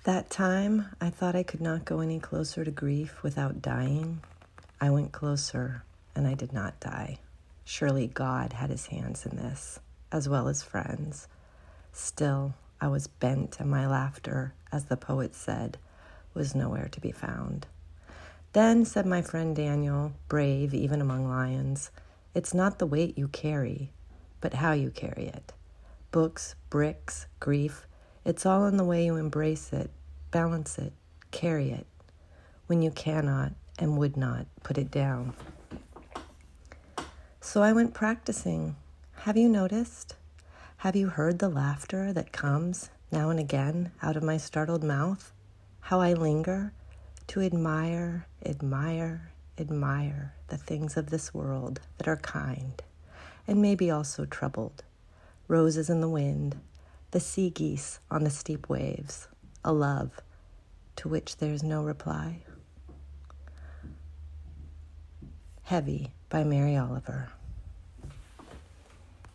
That time, I thought I could not go any closer to grief without dying. I went closer, and I did not die. Surely God had his hands in this, as well as friends. Still, I was bent, and my laughter, as the poet said, was nowhere to be found. Then said my friend Daniel, brave even among lions, "It's not the weight you carry, but how you carry it. Books, bricks, grief, it's all in the way you embrace it, balance it, carry it, when you cannot and would not put it down." So I went practicing. Have you noticed? Have you heard the laughter that comes now and again out of my startled mouth? How I linger to admire the things of this world that are kind and maybe also troubled. Roses in the wind, the sea geese on the steep waves, a love to which there's no reply. Heavy by Mary Oliver.